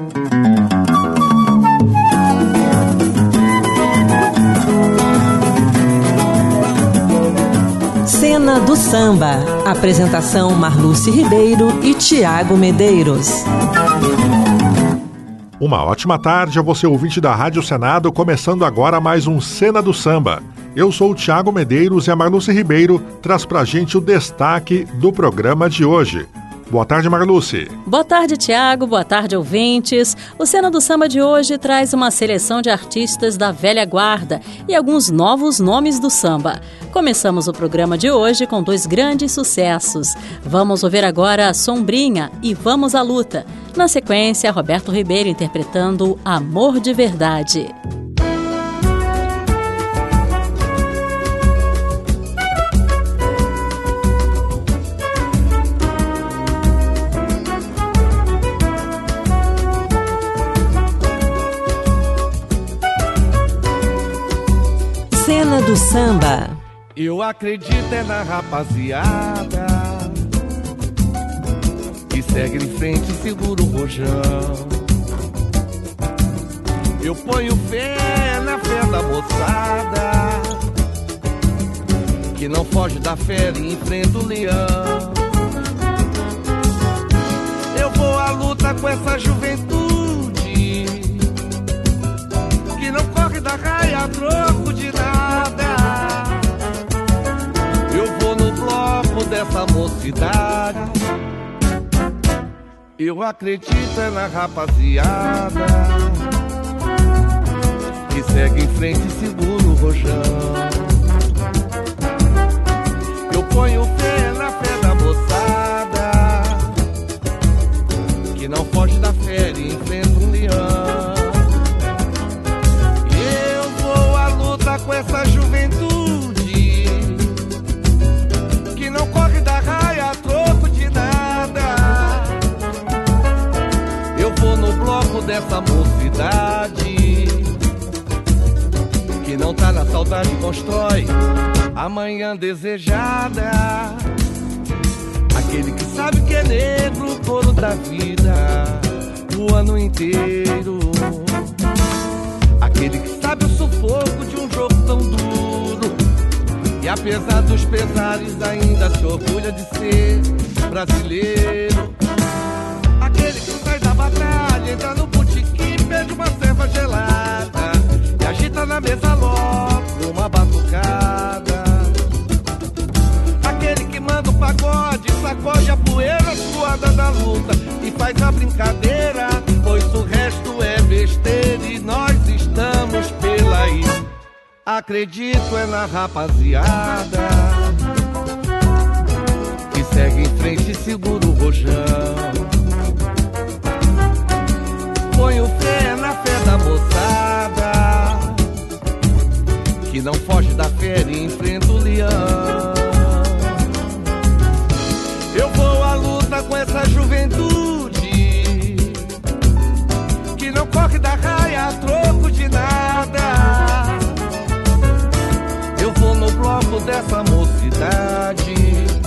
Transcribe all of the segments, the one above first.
Cena do Samba. Apresentação Marluce Ribeiro e Tiago Medeiros. Uma ótima tarde a você, ouvinte da Rádio Senado, começando agora mais um Cena do Samba. Eu sou o Tiago Medeiros e a Marluce Ribeiro traz pra gente o destaque do programa de hoje. Boa tarde, Marluce. Boa tarde, Tiago. Boa tarde, ouvintes. O Cena do Samba de hoje traz uma seleção de artistas da velha guarda e alguns novos nomes do samba. Começamos o programa de hoje com dois grandes sucessos. Vamos ouvir agora Sombrinha e Vamos à Luta. Na sequência, Roberto Ribeiro interpretando Amor de Verdade. Cena do Samba. Eu acredito é na rapaziada que segue em frente e segura o rojão. Eu ponho fé na fé da moçada que não foge da fé e enfrenta o leão. Eu vou à luta com essa juventude que não corre da raia a troco de nada. Eu vou no bloco dessa mocidade. Eu acredito é na rapaziada que segue em frente e segura o rojão. Eu ponho fé na fé da moçada que não foge da fé e enfrenta um leão. Eu vou à luta com essa juventude que não corre da raia a troco de nada. Eu vou no bloco dessa mocidade que não tá na saudade, constrói amanhã desejada. Aquele que sabe que é negro, o couro da vida o ano inteiro. Aquele que sabe o sufoco de um jogo tão duro e apesar dos pesares ainda se orgulha de ser brasileiro. Aquele que sai da batalha, entra no botequim, pede uma cerveja gelada e agita na mesa logo uma batucada. Aquele que manda o pagode, sacode a poeira suada da luta e faz a brincadeira, pois o resto é besteira e nós estamos pela aí. Acredito é na rapaziada que segue em frente e segura o rojão. Ponho fé na fé da moçada que não foge da fé e enfrenta o leão. Eu vou à luta com essa juventude que não corre da raia a troco de nada. Eu vou no bloco dessa mocidade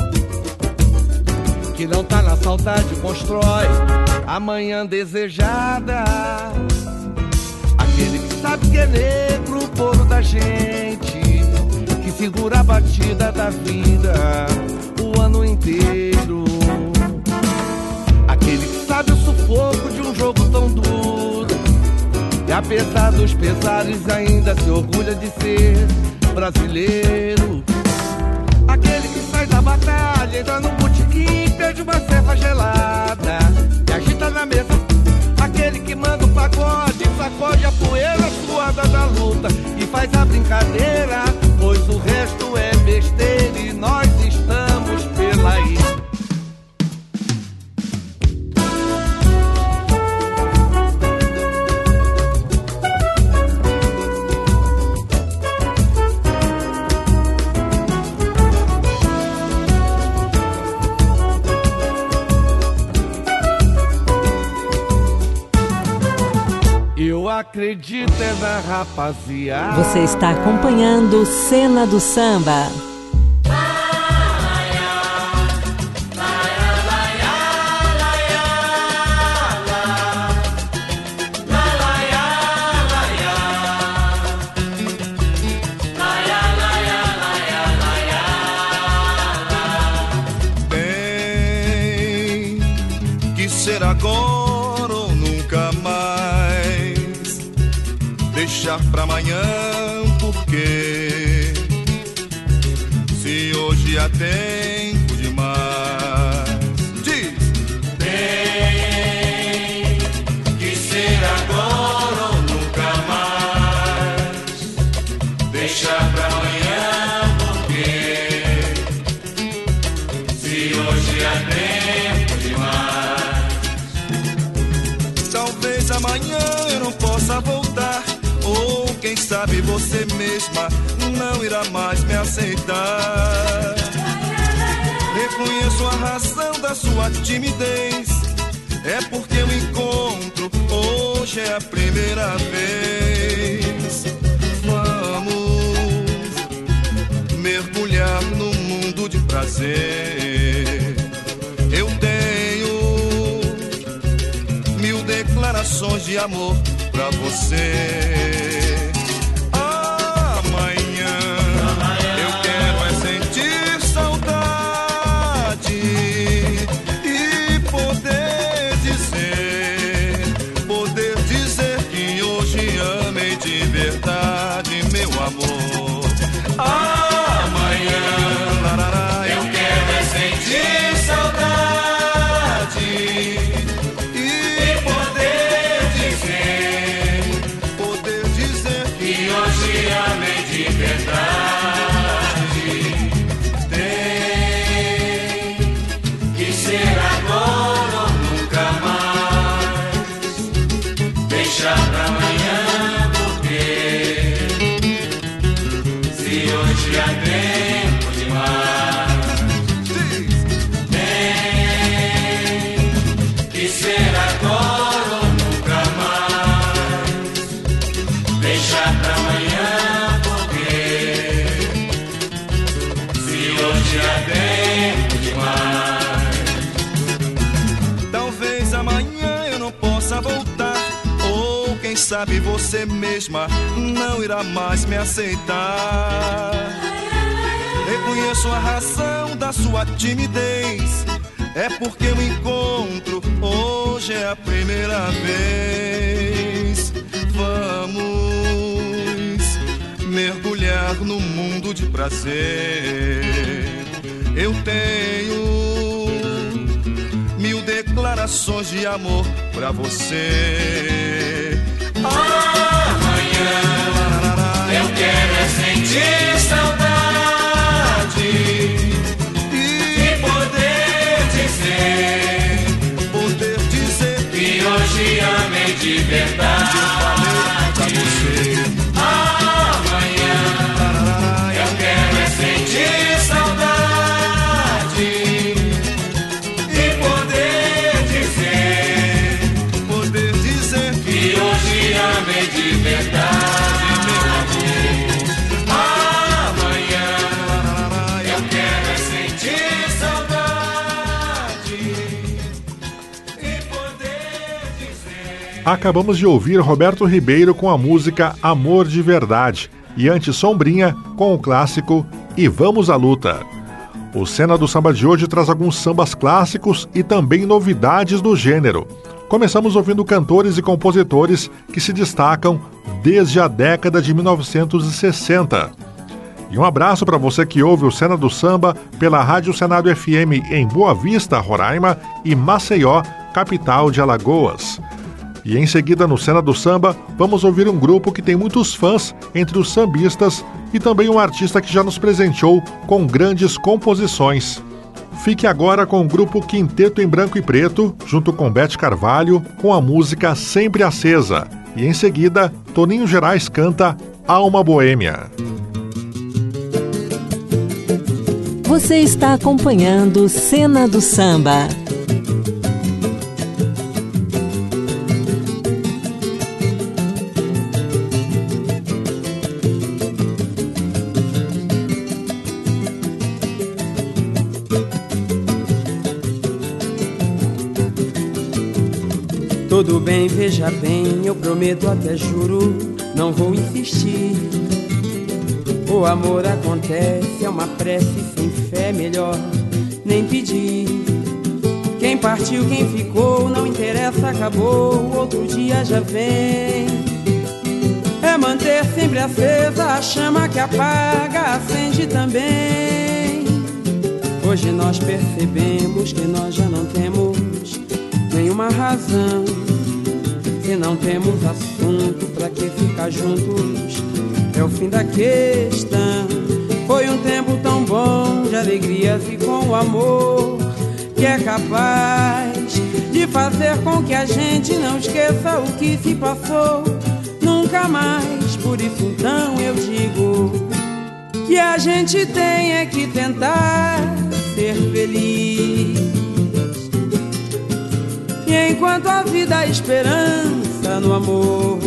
que não tá na saudade, constrói amanhã desejada. Aquele que sabe que é negro, o couro da gente que segura a batida da vida o ano inteiro. Aquele que sabe o sufoco de um jogo tão duro e apesar dos pesares ainda se orgulha de ser brasileiro. Aquele que sai da batalha, entra no botequim, pede uma cerveja gelada e agita na mesa. Aquele que manda o pagode, sacode a poeira suada da luta e faz a brincadeira, pois o resto é besteira e nós estamos pela aí. Eu acredito é na rapaziada. Você está acompanhando Cena do Samba. deixar pra amanhã, porque se hoje há tempo demais. Diz! Tem que ser agora ou nunca mais. Deixar pra amanhã, porque se hoje há tempo demais. Talvez amanhã eu não possa voltar, ou quem sabe você mesma não irá mais me aceitar. Reconheço a razão da sua timidez, é porque o encontro hoje é a primeira vez. Vamos mergulhar no mundo de prazer. Eu tenho 1000 declarações de amor pra você. Amanhã eu quero é sentir saudade e poder dizer que hoje amei de verdade, meu amor. Amanhã eu quero é sentir saudade E poder dizer que hoje amei de verdade. Tem que ser agora ou nunca mais. Deixar pra amanhã, porque se hoje há tempo demais. Tem que ser agora ou nunca mais. Deixar pra amanhã, porque se hoje há tempo demais. Talvez amanhã eu não possa voltar, ou quem sabe você mesma não irá mais me aceitar. Reconheço a razão da sua timidez, é porque o encontro hoje é a primeira vez. Vamos mergulhar no mundo de prazer. Eu tenho 1000 declarações de amor pra você. Amanhã eu quero é sentir saudade E poder dizer que hoje amei de verdade. pra você. Amanhã eu quero é sentir saudade e Poder dizer que hoje amei de verdade, meu amor. Amanhã eu quero é sentir saudade e poder dizer. Acabamos de ouvir Roberto Ribeiro com a música Amor de Verdade e antes Sombrinha com o clássico E Vamos à Luta. O Cena do Samba de hoje traz alguns sambas clássicos e também novidades do gênero. Começamos ouvindo cantores e compositores que se destacam desde a década de 1960. E um abraço para você que ouve o Cena do Samba pela Rádio Senado FM em Boa Vista, Roraima e Maceió, capital de Alagoas. E em seguida, no Cena do Samba, vamos ouvir um grupo que tem muitos fãs entre os sambistas e também um artista que já nos presenteou com grandes composições. Fique agora com o grupo Quinteto em Branco e Preto, junto com Beth Carvalho, com a música Sempre Acesa. E em seguida, Toninho Gerais canta Alma Boêmia. Você está acompanhando Cena do Samba. Tudo bem, veja bem, eu prometo, até juro, não vou insistir. O amor acontece, é uma prece, sem fé melhor nem pedir. Quem partiu, quem ficou, não interessa, acabou, outro dia já vem. É É manter sempre acesa a chama que apaga, acende também. Hoje nós percebemos que nós já não temos nenhuma razão. Se não temos assunto, pra que ficar juntos? É o fim da questão. Foi um tempo tão bom de alegrias e com o amor que é capaz de fazer com que a gente não esqueça o que se passou nunca mais. Por isso então eu digo que a gente tem é que tentar ser feliz. E enquanto a vida há esperança no amor,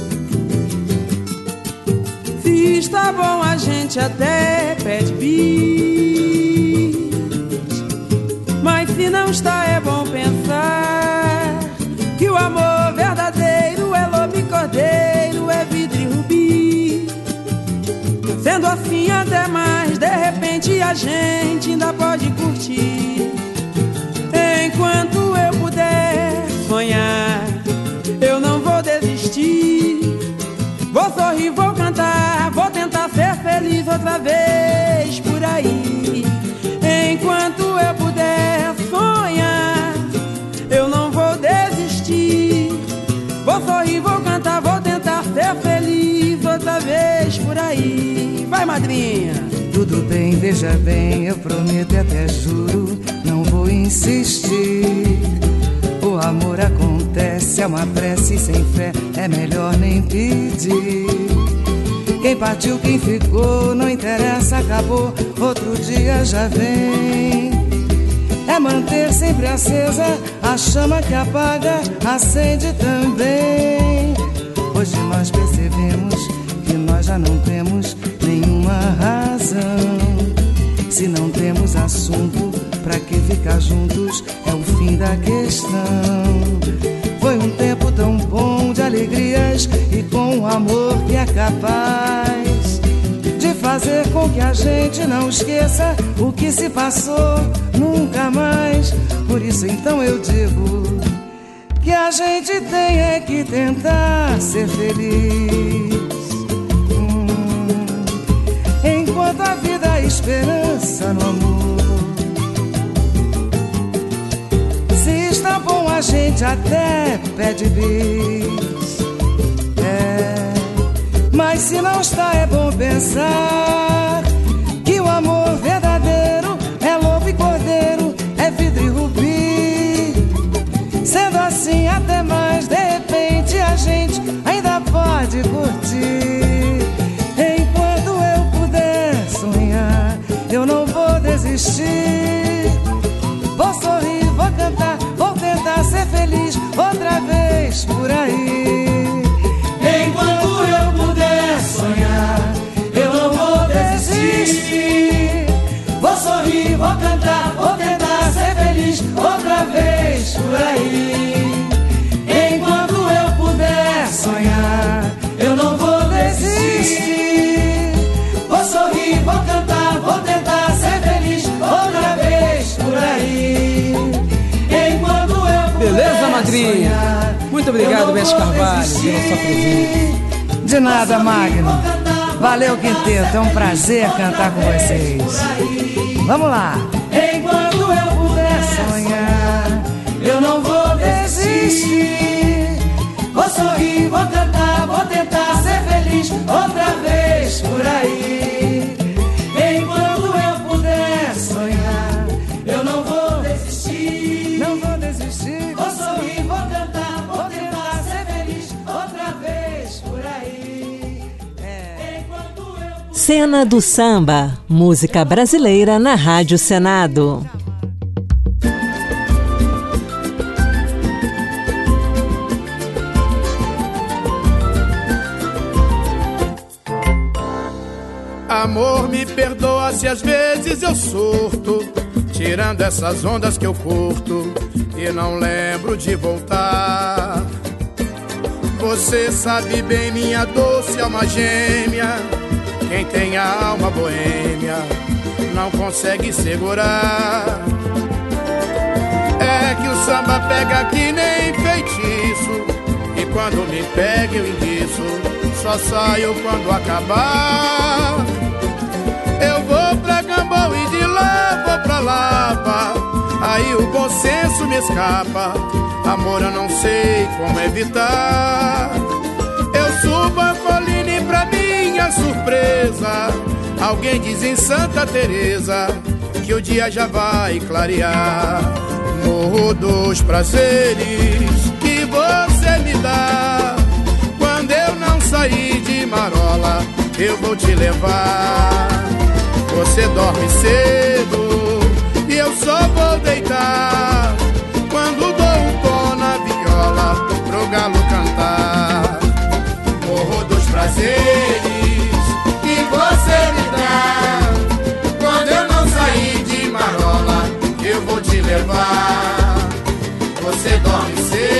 se está bom a gente até pede bis, mas se não está é bom pensar que o amor verdadeiro é lobo e cordeiro, é vidro e rubi. Sendo assim até mais, de repente a gente ainda pode curtir. Enquanto eu puder sonhar, eu não vou desistir. Vou sorrir, vou cantar, vou tentar ser feliz outra vez por aí. Enquanto eu puder sonhar, eu não vou desistir. Vou sorrir, vou cantar, vou tentar ser feliz outra vez por aí. Vai, madrinha! Tudo bem, veja bem, eu prometo e até juro, não vou insistir. O amor acontece, é uma prece sem fé, é melhor nem pedir. Quem partiu, quem ficou, não interessa, acabou, outro dia já vem. É manter sempre acesa a chama que apaga, acende também. Hoje nós percebemos que nós já não temos nenhuma razão. Se não temos assunto, pra que ficar juntos? É o fim da questão. Foi um tempo tão bom de alegrias e com o amor que é capaz de fazer com que a gente não esqueça o que se passou nunca mais. Por isso então eu digo que a gente tem é que tentar ser feliz. Enquanto a vida há esperança no amor, se está bom a gente até pede bis, mas se não está é bom pensar que o amor verdadeiro é lobo e cordeiro, é vidro e rubi. Sendo assim até mais, de repente a gente ainda pode curtir. Enquanto eu puder sonhar, eu não vou desistir. Vou sorrir, vou cantar, vou tentar ser feliz outra vez por aí. Enquanto eu puder sonhar, eu não vou desistir. Vou sorrir, vou cantar, vou tentar ser feliz outra vez por aí. Enquanto eu puder sonhar, eu não vou desistir. Vou sorrir, vou cantar, vou tentar ser feliz outra vez por aí. Enquanto eu puder Beleza, madrinha? sonhar, Muito obrigado, Beth Carvalho, pela sua presença. De nada, Magno. Valeu, quinteto, é um prazer cantar com vocês. Vamos lá. Enquanto eu puder sonhar, eu não vou desistir. Vou sorrir, vou cantar, vou tentar ser feliz outra vez por aí. Enquanto eu puder sonhar, eu não vou desistir. Não vou desistir. Vou sorrir, vou cantar, vou tentar ser feliz outra vez por aí. Enquanto eu Cena do Samba, música brasileira na Rádio Senado. Amor, me perdoa se às vezes eu surto, tirando essas ondas que eu curto e não lembro de voltar. Você sabe bem, minha doce alma gêmea, quem tem a alma boêmia não consegue segurar. É que o samba pega que nem feitiço, e quando me pega eu enguiço, só saio quando acabar. Eu vou pra Gamboa e de lá vou pra Lapa, aí o bom senso me escapa. Amor, eu não sei como evitar. Eu subo a colina e pra minha surpresa, alguém diz em Santa Teresa que o dia já vai clarear. Morro dos prazeres que você me dá. Quando eu não sair de marola, eu vou te levar. Você dorme cedo e eu só vou deitar quando dou um tom na viola pro galo cantar. Morro dos prazeres que você me dá. Quando eu não sair de marola, eu vou te levar. Você dorme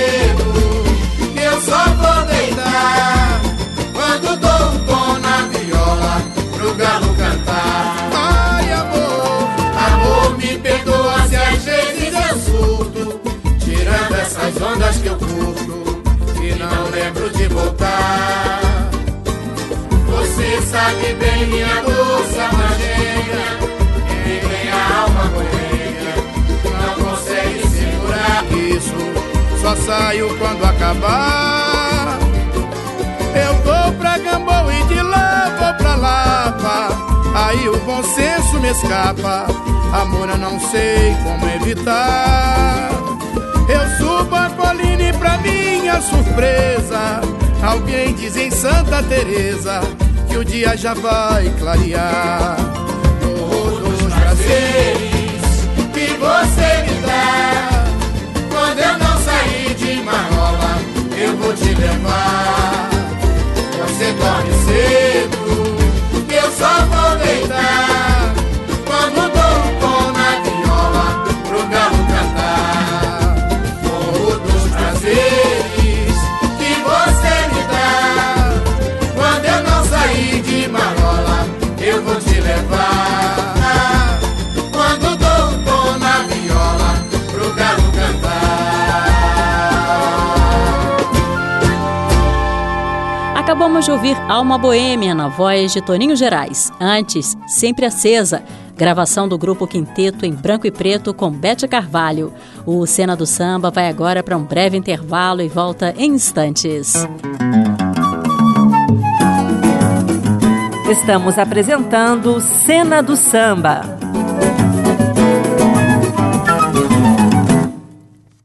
cedo e eu só vou deitar quando dou um tom na viola pro galo cantar. Ai, amor, amor, me perdoa se às vezes eu surto, tirando essas ondas que eu curto e não lembro de voltar. Você sabe bem minha doce magéria, quem tem a alma boêmia não consegue segurar. Isso só saio quando acabar. Eu vou pra Gamboa e de lá vou pra Lapa, aí o bom senso me escapa. Amor, eu não sei como evitar. Eu subo a colina e pra minha surpresa, alguém diz em Santa Teresa que o dia já vai clarear. Todos os prazeres que você me dá. Quando eu não sair de marola, eu vou te levar. Você dorme cedo, que eu só vou deitar quando dou um tom na viola pro galo cantar. Todos os prazeres que você me dá. Quando eu não sair de marola, eu vou te levar. Quando dou um tom na viola pro galo cantar. Acabamos de ouvir Alma Boêmia na voz de Toninho Gerais. Antes, Sempre Acesa, gravação do grupo Quinteto em branco e preto com Bete Carvalho. O Cena do Samba vai agora para um breve intervalo e volta em instantes. Estamos apresentando Cena do Samba.